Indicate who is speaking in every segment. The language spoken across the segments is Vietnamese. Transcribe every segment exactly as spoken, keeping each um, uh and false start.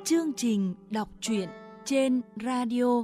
Speaker 1: chương trình đọc truyện trên radio.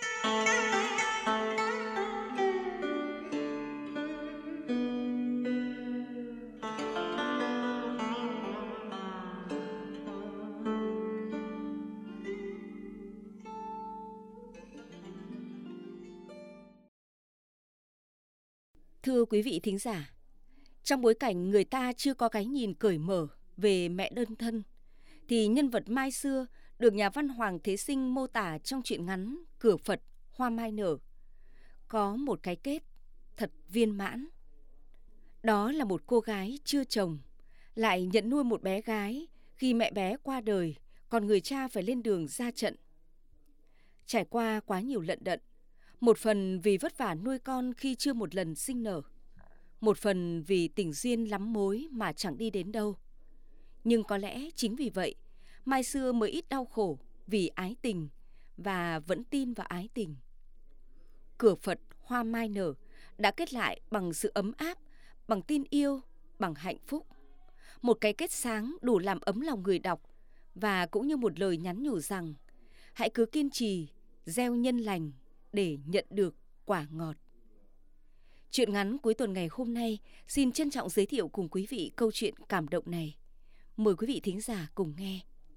Speaker 2: Thưa quý vị thính giả, trong bối cảnh người ta chưa có cái nhìn cởi mở về mẹ đơn thân, thì nhân vật Mai Xưa được nhà văn Hoàng Thế Sinh mô tả trong truyện ngắn Cửa Phật Hoa Mai Nở có một cái kết thật viên mãn. Đó là một cô gái chưa chồng, lại nhận nuôi một bé gái khi mẹ bé qua đời, còn người cha phải lên đường ra trận. Trải qua quá nhiều lận đận, một phần vì vất vả nuôi con khi chưa một lần sinh nở, một phần vì tình duyên lắm mối mà chẳng đi đến đâu. Nhưng có lẽ chính vì vậy, Mai Xưa mới ít đau khổ vì ái tình và vẫn tin vào ái tình. Cửa Phật Hoa Mai Nở đã kết lại bằng sự ấm áp, bằng tin yêu, bằng hạnh phúc. Một cái kết sáng đủ làm ấm lòng người đọc, và cũng như một lời nhắn nhủ rằng hãy cứ kiên trì, gieo nhân lành để nhận được quả ngọt. Truyện ngắn cuối tuần ngày hôm nay xin trân trọng giới thiệu cùng quý vị câu chuyện cảm động này. Mời quý vị thính giả cùng nghe.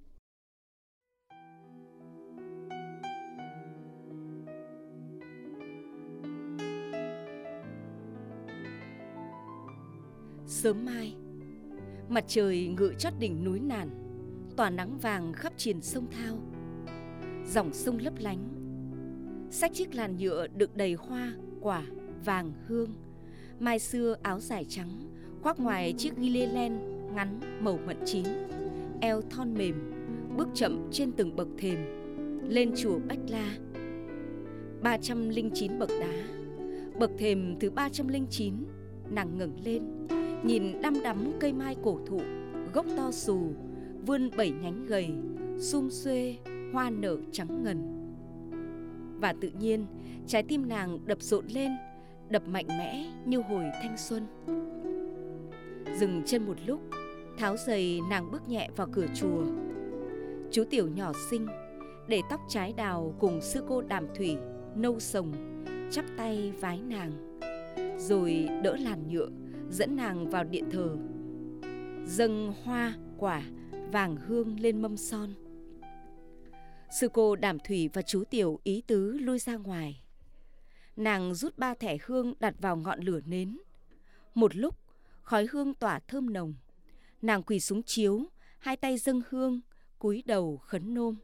Speaker 2: Sớm mai, mặt trời ngự chót đỉnh núi Nản, tỏa nắng vàng khắp triền sông Thao. Dòng sông lấp lánh, xách chiếc làn nhựa đựng đầy hoa, quả, vàng, hương. Mai Xưa áo dài trắng, khoác ngoài chiếc ghi-lê len ngắn màu mận chín, eo thon mềm, bước chậm trên từng bậc thềm lên chùa Bách La. ba trăm lẻ chín bậc đá, bậc thềm thứ ba trăm lẻ chín, nàng ngẩng lên, nhìn đăm đắm cây mai cổ thụ, gốc to xù, vươn bảy nhánh gầy, sum xuê, hoa nở trắng ngần. Và tự nhiên, trái tim nàng đập rộn lên, đập mạnh mẽ như hồi thanh xuân. Dừng chân một lúc, tháo giày nàng bước nhẹ vào cửa chùa. Chú Tiểu nhỏ xinh, để tóc trái đào cùng sư cô Đàm Thủy, nâu sồng, chắp tay vái nàng, rồi đỡ làn nhựa, dẫn nàng vào điện thờ, dâng hoa, quả, vàng hương lên mâm son. Sư cô Đàm Thủy và chú Tiểu ý tứ lui ra ngoài. Nàng rút ba thẻ hương đặt vào ngọn lửa nến. Một lúc, khói hương tỏa thơm nồng. Nàng quỳ xuống chiếu, hai tay dâng hương, cúi đầu khấn nôm.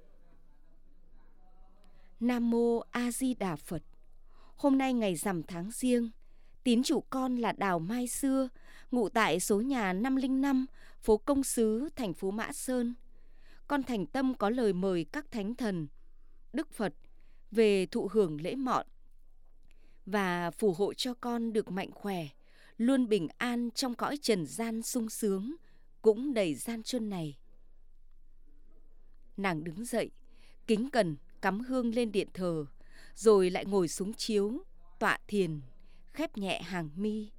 Speaker 2: Nam Mô A Di Đà Phật. Hôm nay ngày rằm tháng Giêng, tín chủ con là Đào Mai Xưa, ngụ tại số nhà năm không năm, phố Công Sứ, thành phố Mã Sơn. Con thành tâm có lời mời các thánh thần, Đức Phật về thụ hưởng lễ mọn và phù hộ cho con được mạnh khỏe, luôn bình an trong cõi trần gian sung sướng, cũng đầy gian truân này. Nàng đứng dậy, kính cẩn cắm hương lên điện thờ, rồi lại ngồi xuống chiếu, tọa thiền, khép nhẹ hàng mi.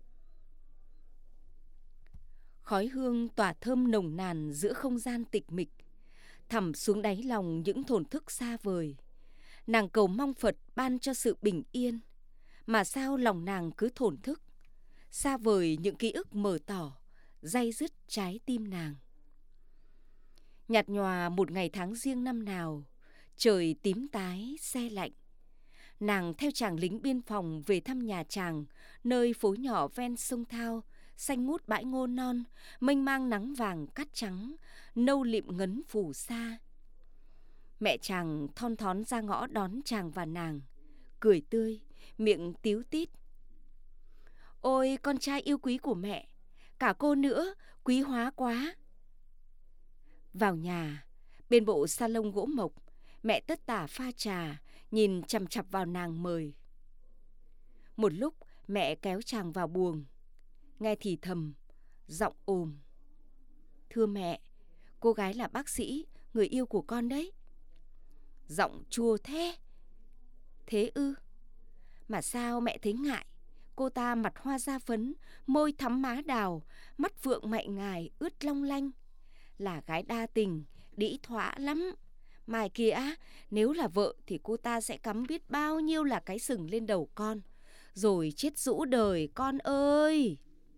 Speaker 2: Khói hương tỏa thơm nồng nàn giữa không gian tịch mịch, thẳm xuống đáy lòng những thổn thức xa vời. Nàng cầu mong Phật ban cho sự bình yên, mà sao lòng nàng cứ thổn thức, xa vời những ký ức mờ tỏ, day dứt trái tim nàng. Nhạt nhòa một ngày tháng Giêng năm nào, trời tím tái se lạnh. Nàng theo chàng lính biên phòng về thăm nhà chàng, nơi phố nhỏ ven sông Thao, xanh ngút bãi ngô non, mênh mang nắng vàng cát trắng, nâu lịm ngấn phù sa. Mẹ chàng thon thón ra ngõ đón chàng và nàng, cười tươi, miệng tíu tít. Ôi con trai yêu quý của mẹ, cả cô nữa, quý hóa quá. Vào nhà, bên bộ salon gỗ mộc, mẹ tất tả pha trà, nhìn chằm chằm vào nàng mời. Một lúc mẹ kéo chàng vào buồng, nghe thì thầm, giọng ồm. Thưa mẹ, cô gái là bác sĩ, người yêu của con đấy. Giọng chua thế. Thế ư? Mà sao mẹ thấy ngại? Cô ta mặt hoa da phấn, môi thắm má đào, mắt phượng mạy ngài ướt long lanh. Là gái đa tình, đĩ thỏa lắm. Mai kia á, nếu là vợ thì cô ta sẽ cắm biết bao nhiêu là cái sừng lên đầu con, rồi chết rũ đời con ơi.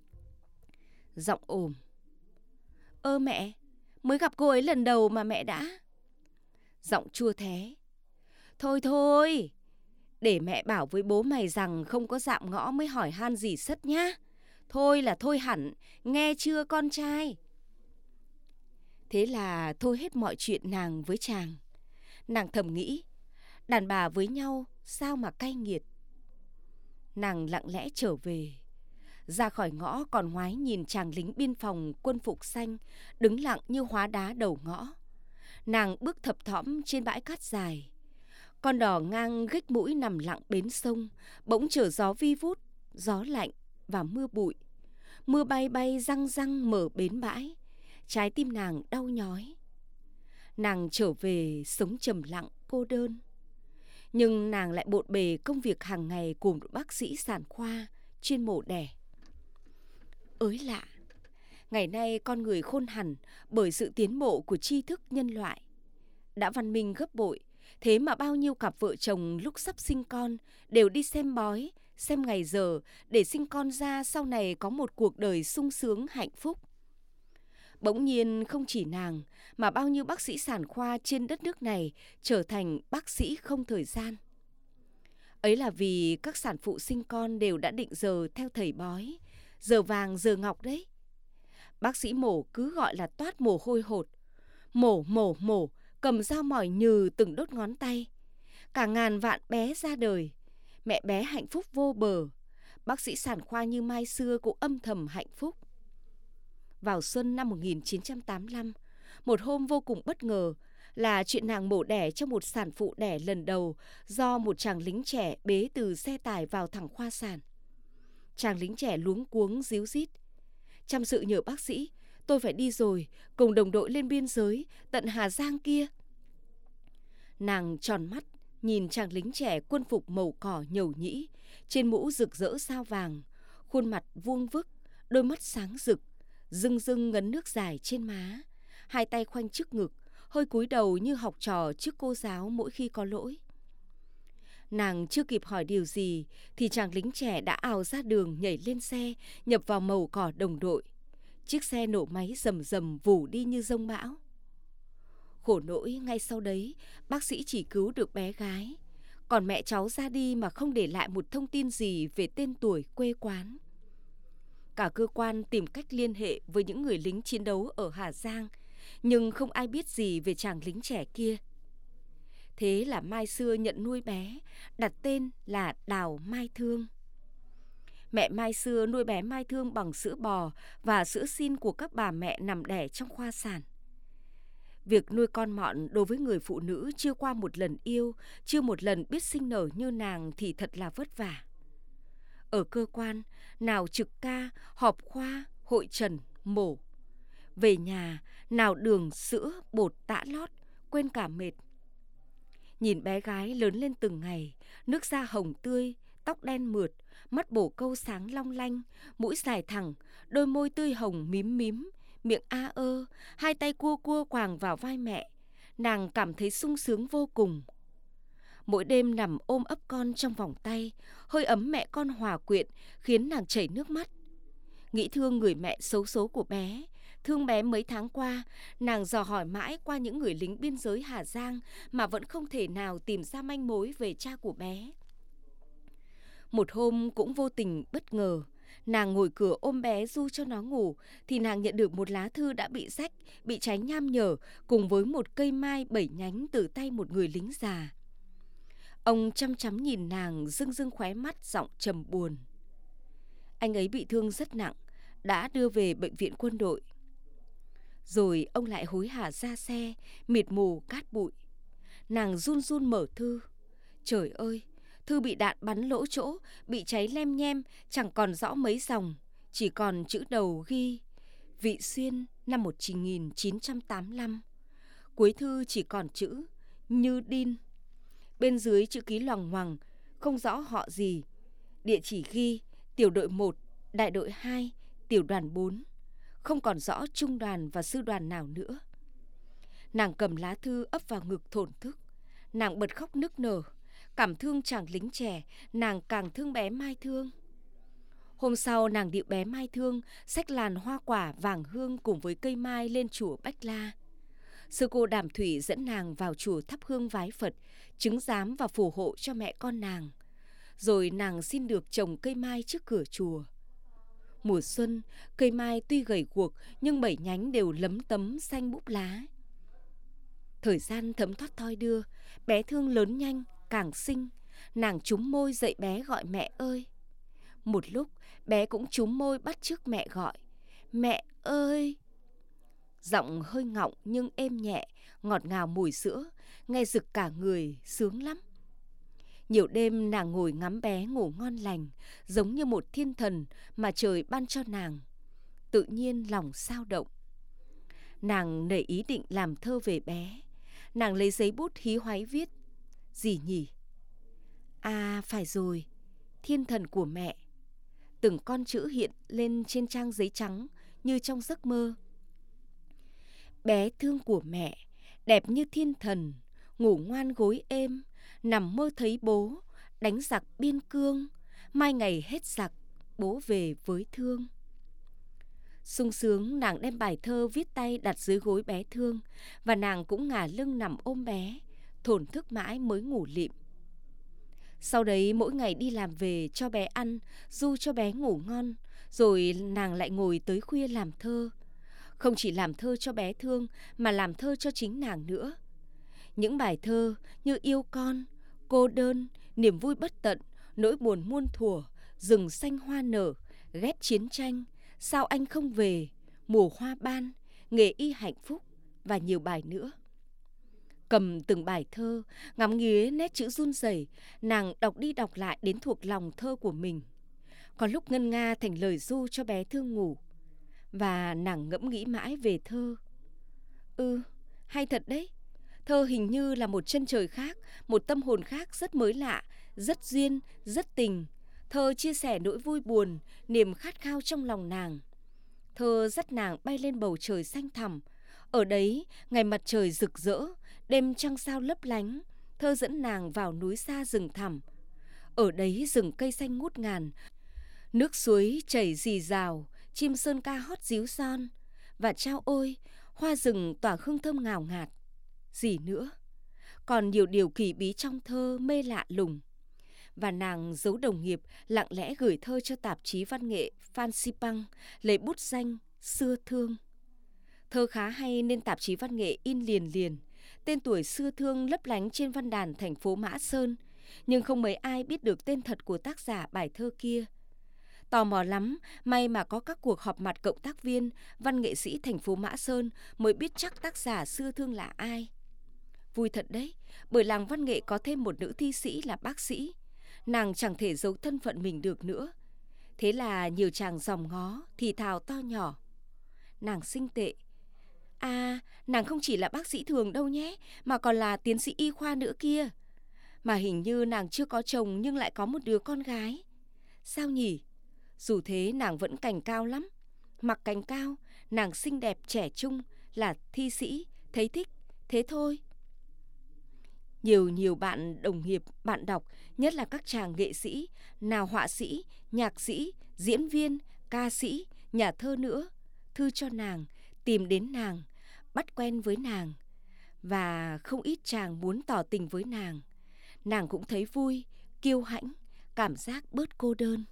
Speaker 2: Giọng ồm. Ơ mẹ, mới gặp cô ấy lần đầu mà mẹ đã. Giọng chua thé. Thôi thôi, để mẹ bảo với bố mày rằng không có dạm ngõ mới hỏi han gì sất nhá. Thôi là thôi hẳn, nghe chưa con trai? Thế là thôi hết mọi chuyện nàng với chàng. Nàng thầm nghĩ, đàn bà với nhau sao mà cay nghiệt. Nàng lặng lẽ trở về. Ra khỏi ngõ còn ngoái nhìn chàng lính biên phòng quân phục xanh đứng lặng như hóa đá đầu ngõ. Nàng bước thập thõm trên bãi cát dài. Con đò ngang ghếch mũi nằm lặng bến sông, bỗng trở gió vi vút, gió lạnh và mưa bụi. Mưa bay bay răng răng mở bến bãi. Trái tim nàng đau nhói. Nàng trở về sống trầm lặng cô đơn. Nhưng nàng lại bộn bề công việc hàng ngày của một bác sĩ sản khoa chuyên mổ đẻ. Ới lạ, ngày nay con người khôn hẳn bởi sự tiến bộ của tri thức nhân loại. Đã văn minh gấp bội, thế mà bao nhiêu cặp vợ chồng lúc sắp sinh con đều đi xem bói, xem ngày giờ để sinh con ra sau này có một cuộc đời sung sướng hạnh phúc. Bỗng nhiên không chỉ nàng mà bao nhiêu bác sĩ sản khoa trên đất nước này trở thành bác sĩ không thời gian. Ấy là vì các sản phụ sinh con đều đã định giờ theo thầy bói, giờ vàng giờ ngọc đấy. Bác sĩ mổ cứ gọi là toát mồ hôi hột. Mổ mổ mổ, cầm dao mỏi nhừ từng đốt ngón tay. Cả ngàn vạn bé ra đời, mẹ bé hạnh phúc vô bờ. Bác sĩ sản khoa như Mai xưa cũng âm thầm hạnh phúc. Vào xuân năm một nghìn chín trăm tám mươi lăm, một hôm vô cùng bất ngờ là chuyện nàng mổ đẻ cho một sản phụ đẻ lần đầu do một chàng lính trẻ bế từ xe tải vào thẳng khoa sản. Chàng lính trẻ luống cuống díu dít. Chăm sự nhờ bác sĩ, tôi phải đi rồi, cùng đồng đội lên biên giới, tận Hà Giang kia. Nàng tròn mắt, nhìn chàng lính trẻ quân phục màu cỏ nhầu nhĩ, trên mũ rực rỡ sao vàng, khuôn mặt vuông vức, đôi mắt sáng rực, rưng rưng ngấn nước dài trên má, hai tay khoanh trước ngực, hơi cúi đầu như học trò trước cô giáo mỗi khi có lỗi. Nàng chưa kịp hỏi điều gì thì chàng lính trẻ đã ào ra đường nhảy lên xe, nhập vào màu cỏ đồng đội. Chiếc xe nổ máy rầm rầm vù đi như giông bão. Khổ nỗi ngay sau đấy, bác sĩ chỉ cứu được bé gái. Còn mẹ cháu ra đi mà không để lại một thông tin gì về tên tuổi quê quán. Cả cơ quan tìm cách liên hệ với những người lính chiến đấu ở Hà Giang, nhưng không ai biết gì về chàng lính trẻ kia. Thế là Mai xưa nhận nuôi bé, đặt tên là Đào Mai Thương. Mẹ Mai xưa nuôi bé Mai Thương bằng sữa bò và sữa sin của các bà mẹ nằm đẻ trong khoa sản. Việc nuôi con mọn đối với người phụ nữ chưa qua một lần yêu, chưa một lần biết sinh nở như nàng thì thật là vất vả. Ở cơ quan, nào trực ca, họp khoa, hội trần, mổ. Về nhà, nào đường, sữa, bột, tã lót, quên cả mệt. Nhìn bé gái lớn lên từng ngày, nước da hồng tươi, tóc đen mượt, mắt bổ câu sáng long lanh, mũi dài thẳng, đôi môi tươi hồng mím mím, miệng a ơ, hai tay cua cua quàng vào vai mẹ. Nàng cảm thấy sung sướng vô cùng. Mỗi đêm nằm ôm ấp con trong vòng tay, hơi ấm mẹ con hòa quyện khiến nàng chảy nước mắt. Nghĩ thương người mẹ xấu số của bé, thương bé mấy tháng qua, nàng dò hỏi mãi qua những người lính biên giới Hà Giang mà vẫn không thể nào tìm ra manh mối về cha của bé. Một hôm cũng vô tình bất ngờ, nàng ngồi cửa ôm bé du cho nó ngủ thì nàng nhận được một lá thư đã bị rách, bị cháy nham nhở cùng với một cây mai bảy nhánh từ tay một người lính già. Ông chăm chăm nhìn nàng, rưng rưng khóe mắt, giọng trầm buồn. Anh ấy bị thương rất nặng, đã đưa về bệnh viện quân đội. Rồi ông lại hối hả ra xe, mịt mù cát bụi. Nàng run run mở thư. Trời ơi, thư bị đạn bắn lỗ chỗ, bị cháy lem nhem, chẳng còn rõ mấy dòng, chỉ còn chữ đầu ghi Vị Xuyên năm một nghìn chín trăm tám mươi lăm. Cuối thư chỉ còn chữ Như Đin. Bên dưới chữ ký loằng ngoằng, không rõ họ gì. Địa chỉ ghi tiểu đội một, đại đội hai, tiểu đoàn bốn. Không còn rõ trung đoàn và sư đoàn nào nữa. Nàng cầm lá thư ấp vào ngực thổn thức. Nàng bật khóc nức nở. Cảm thương chàng lính trẻ, nàng càng thương bé Mai Thương. Hôm sau nàng điệu bé Mai Thương xách làn hoa quả vàng hương cùng với cây mai lên chùa Bách La. Sư cô Đàm Thủy dẫn nàng vào chùa thắp hương vái Phật, chứng giám và phù hộ cho mẹ con nàng. Rồi nàng xin được trồng cây mai trước cửa chùa. Mùa xuân, cây mai tuy gầy guộc nhưng bảy nhánh đều lấm tấm xanh búp lá. Thời gian thấm thoát thoi đưa, bé Thương lớn nhanh, càng xinh. Nàng chúm môi dạy bé gọi mẹ ơi. Một lúc, bé cũng chúm môi bắt chước mẹ gọi. Mẹ ơi! Giọng hơi ngọng nhưng êm nhẹ, ngọt ngào mùi sữa, nghe rực cả người, sướng lắm. Nhiều đêm nàng ngồi ngắm bé ngủ ngon lành, giống như một thiên thần mà trời ban cho nàng. Tự nhiên lòng sao động. Nàng nảy ý định làm thơ về bé. Nàng lấy giấy bút hí hoáy viết. Gì nhỉ? À phải rồi, thiên thần của mẹ. Từng con chữ hiện lên trên trang giấy trắng như trong giấc mơ. Bé thương của mẹ, đẹp như thiên thần, ngủ ngoan gối êm, nằm mơ thấy bố, đánh giặc biên cương, mai ngày hết giặc, bố về với Thương. Sung sướng nàng đem bài thơ viết tay đặt dưới gối bé Thương, và nàng cũng ngả lưng nằm ôm bé, thổn thức mãi mới ngủ lịm. Sau đấy mỗi ngày đi làm về cho bé ăn, du cho bé ngủ ngon, rồi nàng lại ngồi tới khuya làm thơ. Không chỉ làm thơ cho bé Thương mà làm thơ cho chính nàng nữa. Những bài thơ như yêu con, cô đơn, niềm vui bất tận, nỗi buồn muôn thuở, rừng xanh hoa nở, ghét chiến tranh, sao anh không về, mùa hoa ban, nghề y hạnh phúc và nhiều bài nữa. Cầm từng bài thơ, ngắm nghía nét chữ run rẩy, nàng đọc đi đọc lại đến thuộc lòng thơ của mình. Có lúc ngân nga thành lời ru cho bé Thương ngủ. Và nàng ngẫm nghĩ mãi về thơ. Ừ, hay thật đấy. Thơ hình như là một chân trời khác, một tâm hồn khác rất mới lạ, rất duyên, rất tình. Thơ chia sẻ nỗi vui buồn, niềm khát khao trong lòng nàng. Thơ dắt nàng bay lên bầu trời xanh thẳm. Ở đấy, ngày mặt trời rực rỡ, đêm trăng sao lấp lánh. Thơ dẫn nàng vào núi xa rừng thẳm. Ở đấy rừng cây xanh ngút ngàn, nước suối chảy rì rào, chim sơn ca hót ríu son. Và chao ôi, hoa rừng tỏa hương thơm ngào ngạt. Gì nữa? Còn nhiều điều kỳ bí trong thơ mê lạ lùng. Và nàng giấu đồng nghiệp lặng lẽ gửi thơ cho tạp chí văn nghệ Phan Xipang lấy bút danh Xưa Thương. Thơ khá hay nên tạp chí văn nghệ in liền liền. Tên tuổi Xưa Thương lấp lánh trên văn đàn thành phố Mã Sơn, nhưng không mấy ai biết được tên thật của tác giả bài thơ kia. Tò mò lắm, may mà có các cuộc họp mặt cộng tác viên, văn nghệ sĩ thành phố Mã Sơn mới biết chắc tác giả Xưa Thương là ai. Vui thật đấy, bởi làng văn nghệ có thêm một nữ thi sĩ là bác sĩ. Nàng chẳng thể giấu thân phận mình được nữa. Thế là nhiều chàng dòm ngó, thì thào to nhỏ. Nàng xinh tệ. À, nàng không chỉ là bác sĩ thường đâu nhé, mà còn là tiến sĩ y khoa nữa kia. Mà hình như nàng chưa có chồng nhưng lại có một đứa con gái. Sao nhỉ? Dù thế nàng vẫn cành cao lắm. Mặc cành cao, nàng xinh đẹp trẻ trung, là thi sĩ, thấy thích, thế thôi. Nhiều nhiều bạn đồng nghiệp, bạn đọc, nhất là các chàng nghệ sĩ, nào họa sĩ, nhạc sĩ, diễn viên, ca sĩ, nhà thơ nữa, thư cho nàng, tìm đến nàng, bắt quen với nàng. Và không ít chàng muốn tỏ tình với nàng. Nàng cũng thấy vui, kiêu hãnh, cảm giác bớt cô đơn.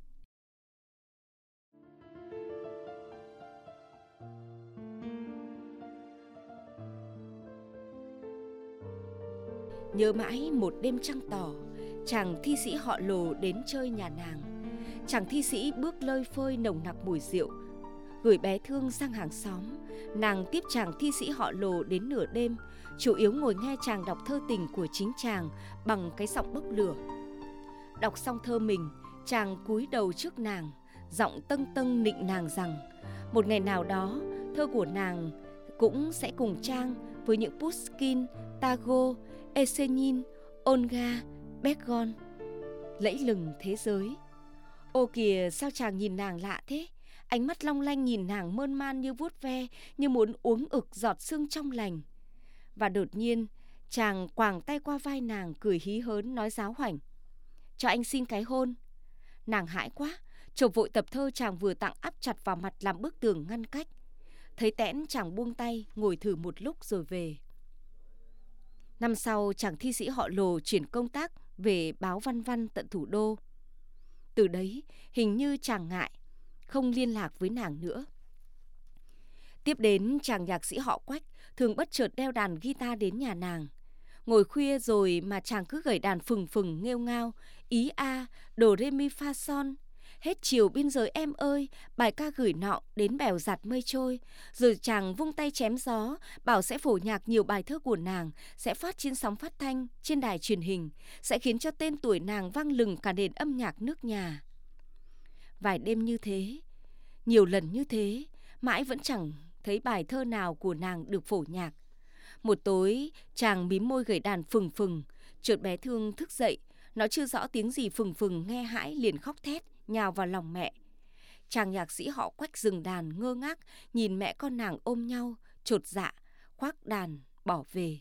Speaker 2: Nhớ mãi một đêm trăng tỏ, chàng thi sĩ họ Lồ đến chơi nhà nàng. Chàng thi sĩ bước lơi phơi nồng nặc mùi rượu, gửi bé Thương sang hàng xóm. Nàng tiếp chàng thi sĩ họ Lồ đến nửa đêm, chủ yếu ngồi nghe chàng đọc thơ tình của chính chàng bằng cái giọng bốc lửa. Đọc xong thơ mình, chàng cúi đầu trước nàng, giọng tâng tâng nịnh nàng rằng một ngày nào đó thơ của nàng cũng sẽ cùng trang với những Pushkin, Tagore, Esenin, Olga, Begon lẫy lừng thế giới. Ô kìa, sao chàng nhìn nàng lạ thế? Ánh mắt long lanh nhìn nàng mơn man như vuốt ve, như muốn uống ực giọt sương trong lành. Và đột nhiên, chàng quàng tay qua vai nàng, cười hí hớn nói giáo hoảnh: "Cho anh xin cái hôn." Nàng hãi quá, chộp vội tập thơ chàng vừa tặng áp chặt vào mặt làm bức tường ngăn cách. Thấy tẽn, chàng buông tay, ngồi thử một lúc rồi về. Năm sau, chàng thi sĩ họ Lồ chuyển công tác về báo Văn Văn tận thủ đô. Từ đấy, hình như chàng ngại, không liên lạc với nàng nữa. Tiếp đến, chàng nhạc sĩ họ Quách thường bất chợt đeo đàn guitar đến nhà nàng. Ngồi khuya rồi mà chàng cứ gảy đàn phừng phừng nghêu ngao: ý a, đồ rê mi fa son. Hết chiều biên giới em ơi, bài ca gửi nọ đến bèo giặt mây trôi. Rồi chàng vung tay chém gió, bảo sẽ phổ nhạc nhiều bài thơ của nàng, sẽ phát trên sóng phát thanh, trên đài truyền hình, sẽ khiến cho tên tuổi nàng vang lừng cả nền âm nhạc nước nhà. Vài đêm như thế, nhiều lần như thế, mãi vẫn chẳng thấy bài thơ nào của nàng được phổ nhạc. Một tối, chàng mím môi gảy đàn phừng phừng, chợt bé Thương thức dậy, nó chưa rõ tiếng gì phừng phừng, nghe hãi liền khóc thét, nhào vào lòng mẹ. Chàng nhạc sĩ họ Quách dừng đàn ngơ ngác, nhìn mẹ con nàng ôm nhau, chột dạ, khoác đàn, bỏ về.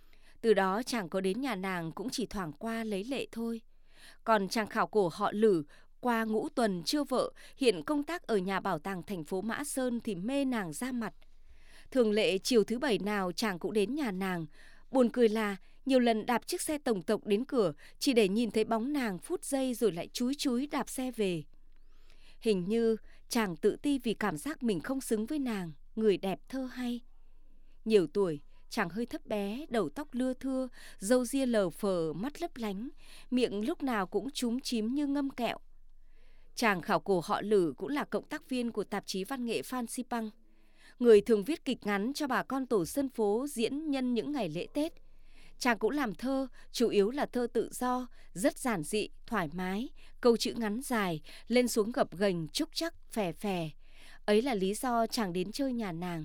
Speaker 2: Từ đó chàng có đến nhà nàng cũng chỉ thoảng qua lấy lệ thôi. Còn chàng khảo cổ họ Lử, qua ngũ tuần chưa vợ, hiện công tác ở nhà bảo tàng thành phố Mã Sơn thì mê nàng ra mặt. Thường lệ chiều thứ bảy nào chàng cũng đến nhà nàng. Buồn cười là nhiều lần đạp chiếc xe tổng tộc đến cửa chỉ để nhìn thấy bóng nàng phút giây rồi lại chúi chúi đạp xe về. Hình như chàng tự ti vì cảm giác mình không xứng với nàng, người đẹp thơ hay. Nhiều tuổi, chàng hơi thấp bé, đầu tóc lưa thưa, râu ria lờ phờ, mắt lấp lánh, miệng lúc nào cũng chúm chím như ngâm kẹo. Chàng khảo cổ họ Lử cũng là cộng tác viên của tạp chí văn nghệ Phan Xipang, người thường viết kịch ngắn cho bà con tổ dân phố diễn nhân những ngày lễ Tết. Chàng cũng làm thơ, chủ yếu là thơ tự do, rất giản dị, thoải mái, câu chữ ngắn dài, lên xuống gập ghềnh, trúc chắc, phè phè. Ấy là lý do chàng đến chơi nhà nàng.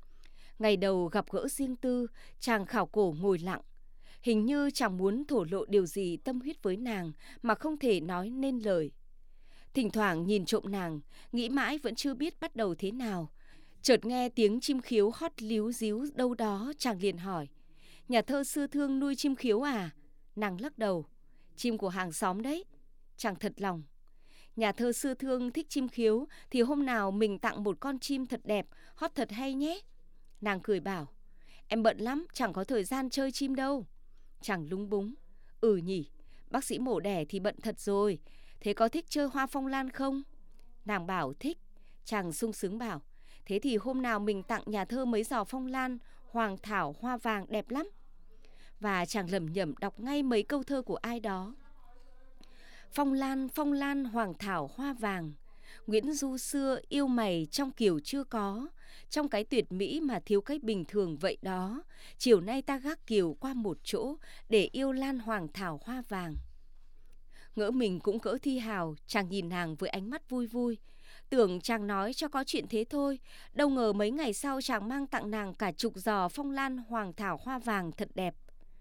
Speaker 2: Ngày đầu gặp gỡ riêng tư, chàng khảo cổ ngồi lặng. Hình như chàng muốn thổ lộ điều gì tâm huyết với nàng mà không thể nói nên lời. Thỉnh thoảng nhìn trộm nàng, nghĩ mãi vẫn chưa biết bắt đầu thế nào. Chợt nghe tiếng chim khiếu hót líu díu đâu đó, chàng liền hỏi: "Nhà thơ xưa Thương nuôi chim khiếu à?" Nàng lắc đầu: "Chim của hàng xóm đấy." Chàng thật lòng: "Nhà thơ xưa Thương thích chim khiếu thì hôm nào mình tặng một con chim thật đẹp, hót thật hay nhé." Nàng cười bảo: "Em bận lắm, chẳng có thời gian chơi chim đâu." Chàng lúng búng: "Ừ nhỉ, bác sĩ mổ đẻ thì bận thật rồi. Thế có thích chơi hoa phong lan không?" Nàng bảo thích. Chàng sung sướng bảo: "Thế thì hôm nào mình tặng nhà thơ mấy giò phong lan, hoàng thảo, hoa vàng đẹp lắm." Và chàng lẩm nhẩm đọc ngay mấy câu thơ của ai đó: "Phong lan, phong lan, hoàng thảo, hoa vàng. Nguyễn Du xưa yêu mày trong kiểu chưa có. Trong cái tuyệt mỹ mà thiếu cái bình thường vậy đó. Chiều nay ta gác kiều qua một chỗ để yêu lan hoàng thảo hoa vàng." Ngỡ mình cũng cỡ thi hào, chàng nhìn nàng với ánh mắt vui vui. Tưởng chàng nói cho có chuyện thế thôi, đâu ngờ mấy ngày sau chàng mang tặng nàng cả chục giò phong lan hoàng thảo hoa vàng thật đẹp.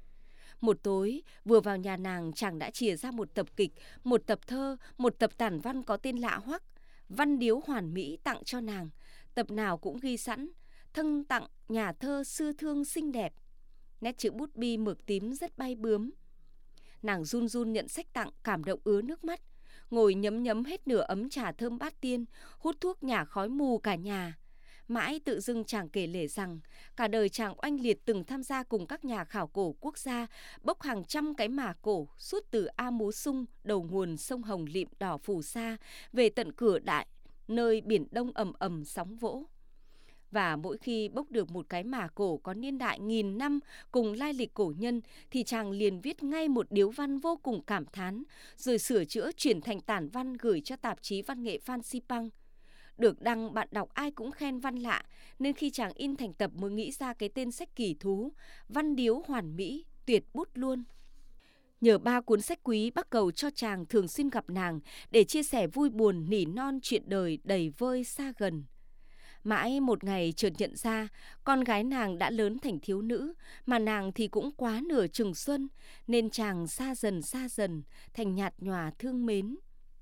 Speaker 2: Một tối, vừa vào nhà nàng, chàng đã chìa ra một tập kịch, một tập thơ, một tập tản văn có tên lạ hoắc: Văn điếu hoàn mỹ tặng cho nàng. Tập nào cũng ghi sẵn: thân tặng nhà thơ xưa Thương xinh đẹp. Nét chữ bút bi mực tím rất bay bướm. Nàng run run nhận sách tặng, cảm động ứa nước mắt, ngồi nhấm nhấm hết nửa ấm trà thơm bát tiên, hút thuốc nhả khói mù cả nhà. Mãi tự dưng chàng kể lể rằng cả đời chàng oanh liệt từng tham gia cùng các nhà khảo cổ quốc gia bốc hàng trăm cái mả cổ suốt từ A Mú Sung, đầu nguồn sông Hồng Lịm Đỏ Phù Sa, về tận cửa đại, nơi biển Đông ầm ầm sóng vỗ. Và mỗi khi bốc được một cái mả cổ có niên đại nghìn năm cùng lai lịch cổ nhân thì chàng liền viết ngay một điếu văn vô cùng cảm thán, rồi sửa chữa chuyển thành tản văn gửi cho tạp chí văn nghệ Phan Xipang. Được đăng, bạn đọc ai cũng khen văn lạ, nên khi chàng in thành tập mới nghĩ ra cái tên sách kỳ thú: Văn điếu hoàn mỹ, tuyệt bút luôn. Nhờ ba cuốn sách quý, bác Cầu cho chàng thường xuyên gặp nàng để chia sẻ vui buồn, nỉ non chuyện đời đầy vơi xa gần. Mãi một ngày chợt nhận ra con gái nàng đã lớn thành thiếu nữ, mà nàng thì cũng quá nửa chừng xuân, nên chàng xa dần xa dần, thành nhạt nhòa thương mến.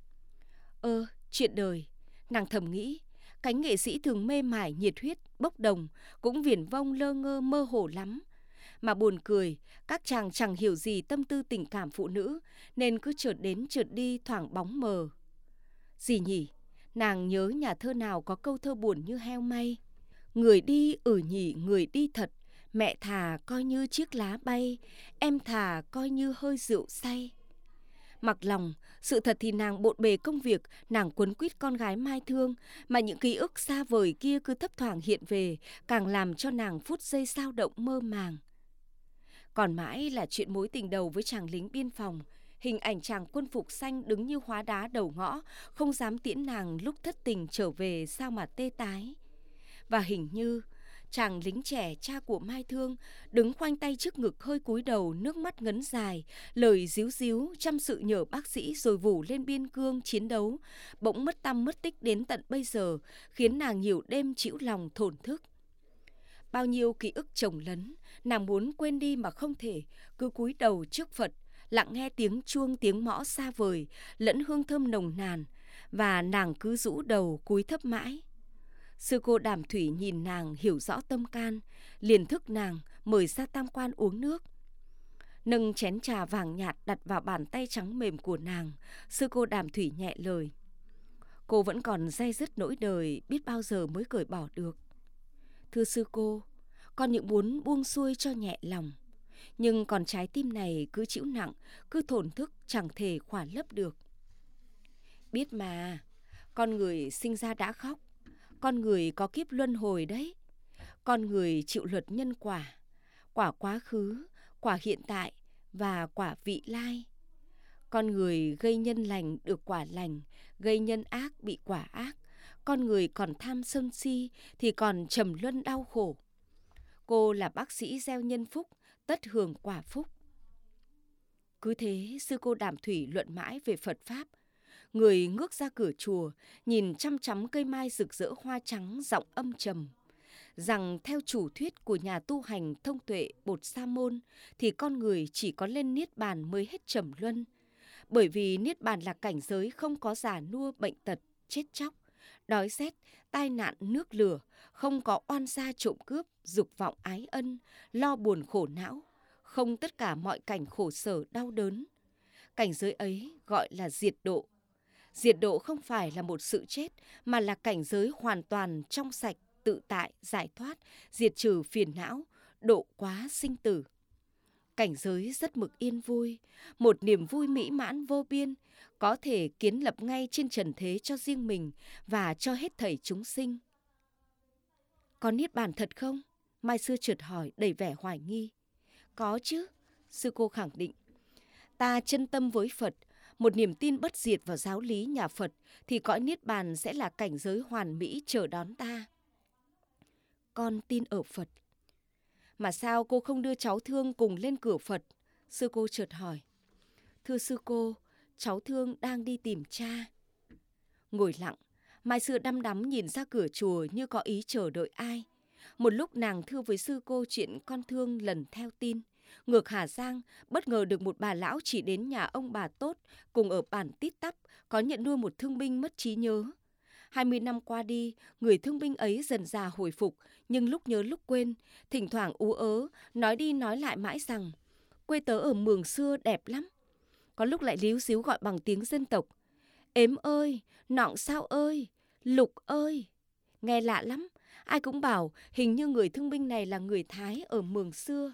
Speaker 2: Ơ, chuyện đời, nàng thầm nghĩ, cánh nghệ sĩ thường mê mải nhiệt huyết, bốc đồng, cũng viển vông lơ ngơ mơ hồ lắm. Mà buồn cười, các chàng chẳng hiểu gì tâm tư tình cảm phụ nữ, nên cứ trượt đến trượt đi thoảng bóng mờ. Gì nhỉ? Nàng nhớ nhà thơ nào có câu thơ buồn như heo may. Người đi ừ nhỉ, người đi thật, mẹ thà coi như chiếc lá bay, em thà coi như hơi rượu say. Mặc lòng, sự thật thì nàng bộn bề công việc, nàng quấn quýt con gái Mai Thương, mà những ký ức xa vời kia cứ thấp thoảng hiện về, càng làm cho nàng phút giây xao động mơ màng. Còn mãi là chuyện mối tình đầu với chàng lính biên phòng, hình ảnh chàng quân phục xanh đứng như hóa đá đầu ngõ, không dám tiễn nàng lúc thất tình trở về sao mà tê tái. Và hình như chàng lính trẻ cha của Mai Thương đứng khoanh tay trước ngực hơi cúi đầu, nước mắt ngấn dài, lời díu díu chăm sự nhờ bác sĩ rồi vù lên biên cương chiến đấu, bỗng mất tăm mất tích đến tận bây giờ, khiến nàng nhiều đêm chịu lòng thổn thức. Bao nhiêu ký ức chồng lấn, nàng muốn quên đi mà không thể, cứ cúi đầu trước Phật, lặng nghe tiếng chuông tiếng mõ xa vời, lẫn hương thơm nồng nàn, và nàng cứ rũ đầu cúi thấp mãi. Sư cô Đàm Thủy nhìn nàng hiểu rõ tâm can, liền thức nàng mời ra tam quan uống nước. Nâng chén trà vàng nhạt đặt vào bàn tay trắng mềm của nàng, sư cô Đàm Thủy nhẹ lời. Cô vẫn còn day dứt nỗi đời, biết bao giờ mới cởi bỏ được. Thưa sư cô, con những muốn buông xuôi cho nhẹ lòng, nhưng còn trái tim này cứ chịu nặng, cứ thổn thức chẳng thể khỏa lấp được. Biết mà, con người sinh ra đã khóc, con người có kiếp luân hồi đấy. Con người chịu luật nhân quả, quả quá khứ, quả hiện tại và quả vị lai. Con người gây nhân lành được quả lành, gây nhân ác bị quả ác. Con người còn tham sân si thì còn trầm luân đau khổ. Cô là bác sĩ gieo nhân phúc, tất hưởng quả phúc. Cứ thế sư cô Đàm Thủy luận mãi về Phật Pháp. Người ngước ra cửa chùa, nhìn chăm chăm cây mai rực rỡ hoa trắng, giọng âm trầm. Rằng theo chủ thuyết của nhà tu hành thông tuệ Bột Sa Môn, thì con người chỉ có lên Niết Bàn mới hết trầm luân. Bởi vì Niết Bàn là cảnh giới không có già nua bệnh tật, chết chóc, đói rét, tai nạn nước lửa, không có oan gia trộm cướp, dục vọng ái ân, lo buồn khổ não, không tất cả mọi cảnh khổ sở đau đớn. Cảnh giới ấy gọi là diệt độ. Diệt độ không phải là một sự chết, mà là cảnh giới hoàn toàn trong sạch, tự tại, giải thoát, diệt trừ phiền não, độ quá sinh tử. Cảnh giới rất mực yên vui, một niềm vui mỹ mãn vô biên, có thể kiến lập ngay trên trần thế cho riêng mình và cho hết thảy chúng sinh. Có Niết Bàn thật không? Mai Sư chợt hỏi đầy vẻ hoài nghi. Có chứ, sư cô khẳng định. Ta chân tâm với Phật, một niềm tin bất diệt vào giáo lý nhà Phật, thì cõi Niết Bàn sẽ là cảnh giới hoàn mỹ chờ đón ta. Con tin ở Phật. Mà sao cô không đưa cháu Thương cùng lên cửa Phật? Sư cô chợt hỏi. Thưa sư cô, cháu Thương đang đi tìm cha. Ngồi lặng, Mai Sư đăm đắm nhìn ra cửa chùa như có ý chờ đợi ai. Một lúc nàng thưa với sư cô chuyện con Thương lần theo tin. Ngược Hà Giang, bất ngờ được một bà lão chỉ đến nhà ông bà Tốt, cùng ở bản Tít Tắp, có nhận nuôi một thương binh mất trí nhớ. Hai mươi năm qua đi, người thương binh ấy dần dà hồi phục, nhưng lúc nhớ lúc quên, thỉnh thoảng ú ớ, nói đi nói lại mãi rằng, quê tớ ở Mường xưa đẹp lắm. Có lúc lại líu xíu gọi bằng tiếng dân tộc, ếm ơi, nọng sao ơi, lục ơi. Nghe lạ lắm, ai cũng bảo hình như người thương binh này là người Thái ở Mường xưa.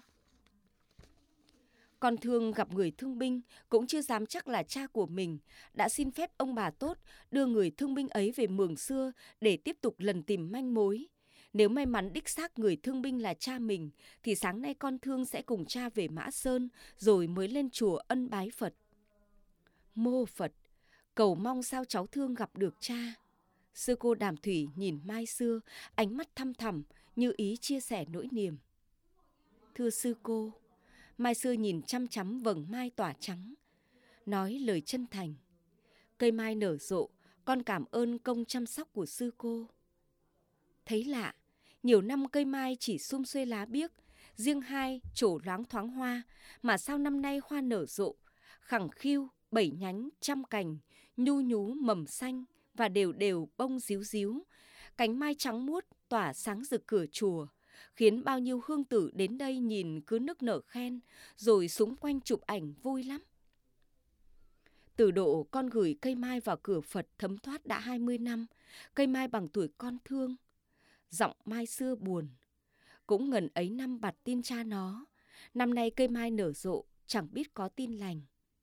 Speaker 2: Con Thương gặp người thương binh cũng chưa dám chắc là cha của mình, đã xin phép ông bà Tốt đưa người thương binh ấy về Mường xưa để tiếp tục lần tìm manh mối. Nếu may mắn đích xác người thương binh là cha mình, thì sáng nay con Thương sẽ cùng cha về Mã Sơn rồi mới lên chùa ân bái Phật. Mô Phật, cầu mong sao cháu Thương gặp được cha. Sư cô Đàm Thủy nhìn Mai Sư, ánh mắt thăm thẳm như ý chia sẻ nỗi niềm. Thưa sư cô, Mai Sư nhìn chăm chăm vầng mai tỏa trắng, nói lời chân thành. Cây mai nở rộ, con cảm ơn công chăm sóc của sư cô. Thấy lạ, nhiều năm cây mai chỉ sum xuê lá biếc, riêng hai trổ loáng thoáng hoa, mà sao năm nay hoa nở rộ, khẳng khiu, bảy nhánh, trăm cành, nhu nhú mầm xanh và đều đều bông díu díu. Cánh mai trắng muốt tỏa sáng rực cửa chùa, khiến bao nhiêu hương tử đến đây nhìn cứ nức nở khen, rồi xung quanh chụp ảnh vui lắm. Từ độ con gửi cây mai vào cửa Phật thấm thoát đã hai mươi năm, cây mai bằng tuổi con thương. Giọng mai xưa buồn, cũng ngần ấy năm bặt tin cha nó, năm nay cây mai nở rộ, chẳng biết có tin lành.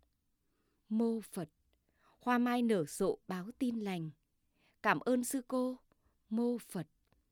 Speaker 2: Mô Phật, hoa mai nở rộ báo tin lành. Cảm ơn sư cô, mô Phật.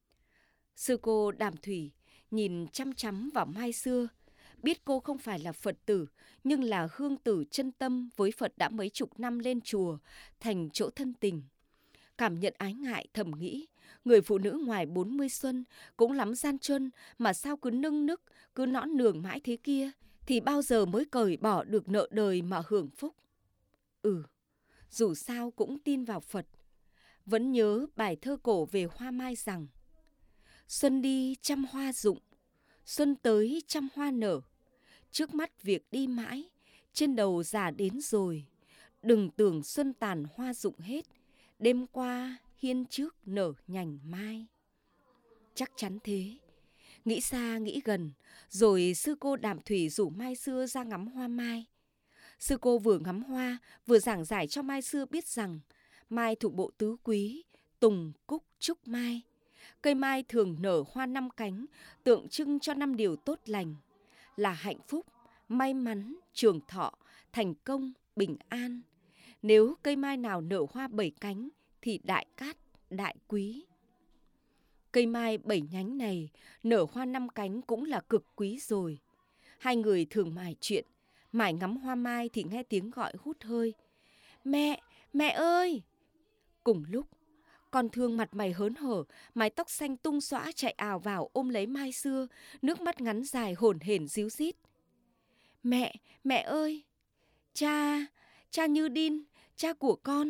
Speaker 2: Sư cô Đàm Thủy nhìn chăm chăm vào mai xưa, biết cô không phải là Phật tử, nhưng là hương tử chân tâm với Phật đã mấy chục năm lên chùa, thành chỗ thân tình. Cảm nhận ái ngại thầm nghĩ, người phụ nữ ngoài bốn mươi xuân cũng lắm gian truân, mà sao cứ nưng nức, cứ nõn nường mãi thế kia, thì bao giờ mới cởi bỏ được nợ đời mà hưởng phúc. Ừ, dù sao cũng tin vào Phật. Vẫn nhớ bài thơ cổ về hoa mai rằng: xuân đi trăm hoa rụng, xuân tới trăm hoa nở. Trước mắt việc đi mãi, trên đầu già đến rồi. Đừng tưởng xuân tàn hoa rụng hết, đêm qua hiên trước nở nhành mai. Chắc chắn thế. Nghĩ xa nghĩ gần, rồi sư cô Đàm Thủy rủ mai xưa ra ngắm hoa mai. Sư cô vừa ngắm hoa, vừa giảng giải cho mai xưa biết rằng mai thuộc bộ tứ quý, tùng, cúc, trúc, mai. Cây mai thường nở hoa năm cánh, tượng trưng cho năm điều tốt lành, là hạnh phúc, may mắn, trường thọ, thành công, bình an. Nếu cây mai nào nở hoa bảy cánh thì đại cát, đại quý. Cây mai bảy nhánh này nở hoa năm cánh cũng là cực quý rồi. Hai người thường mải chuyện, mải ngắm hoa mai thì nghe tiếng gọi hút hơi: mẹ, mẹ ơi! Cùng lúc, con thương mặt mày hớn hở, mái tóc xanh tung xõa chạy ào vào ôm lấy mai xưa, nước mắt ngắn dài hổn hển ríu rít. Mẹ, mẹ ơi! Cha, cha Như Đin, cha của con!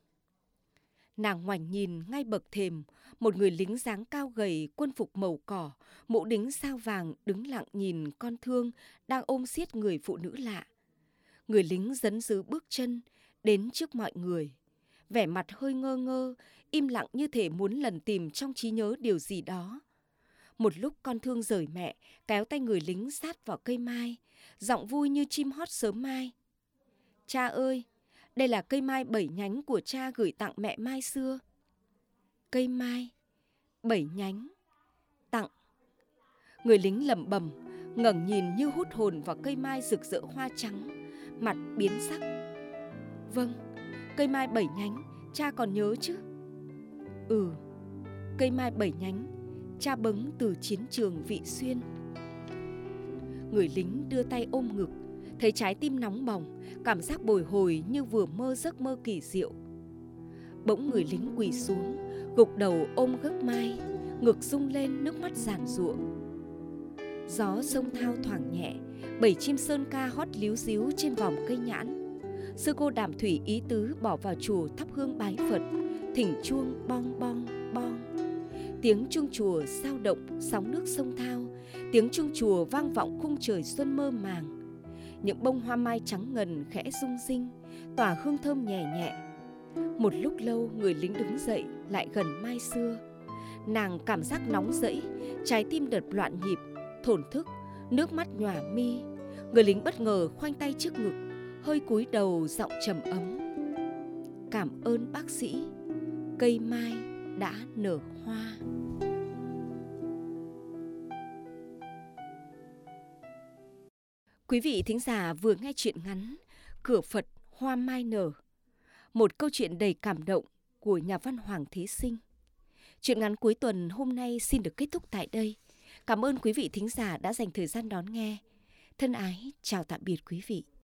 Speaker 2: Nàng ngoảnh nhìn ngay bậc thềm, một người lính dáng cao gầy, quân phục màu cỏ, mũ đính sao vàng đứng lặng nhìn con thương đang ôm siết người phụ nữ lạ. Người lính dấn dứ bước chân đến trước mọi người, vẻ mặt hơi ngơ ngơ, im lặng như thể muốn lần tìm trong trí nhớ điều gì đó. Một lúc con thương rời mẹ, kéo tay người lính sát vào cây mai, giọng vui như chim hót sớm mai. Cha ơi! Đây là cây mai bảy nhánh của cha gửi tặng mẹ mai xưa. Cây mai, bảy nhánh, tặng. Người lính lẩm bẩm, ngẩng nhìn như hút hồn vào cây mai rực rỡ hoa trắng, mặt biến sắc. Vâng, cây mai bảy nhánh, cha còn nhớ chứ? Ừ, cây mai bảy nhánh, cha bấng từ chiến trường Vị Xuyên. Người lính đưa tay ôm ngực, thấy trái tim nóng bỏng, cảm giác bồi hồi như vừa mơ giấc mơ kỳ diệu. Bỗng người lính quỳ xuống, gục đầu ôm gốc mai, ngực rung lên nước mắt giàn giụa. Gió sông thao thoảng nhẹ, bầy chim sơn ca hót líu ríu trên vòm cây nhãn. Sư cô Đàm Thủy ý tứ bỏ vào chùa thắp hương bái Phật, thỉnh chuông bong bong bong. Tiếng chuông chùa sao động sóng nước sông thao, tiếng chuông chùa vang vọng khung trời xuân mơ màng. Những bông hoa mai trắng ngần khẽ rung rinh, tỏa hương thơm nhẹ nhẹ. Một lúc lâu người lính đứng dậy lại gần mai xưa. Nàng cảm giác nóng rẫy, trái tim đập loạn nhịp, thổn thức, nước mắt nhòa mi. Người lính bất ngờ khoanh tay trước ngực, hơi cúi đầu giọng trầm ấm. Cảm ơn bác sĩ, cây mai đã nở hoa. Quý vị thính giả vừa nghe chuyện ngắn Cửa Phật Hoa Mai Nở, một câu chuyện đầy cảm động của nhà văn Hoàng Thế Sinh. Chuyện ngắn cuối tuần hôm nay xin được kết thúc tại đây. Cảm ơn quý vị thính giả đã dành thời gian đón nghe. Thân ái chào tạm biệt quý vị.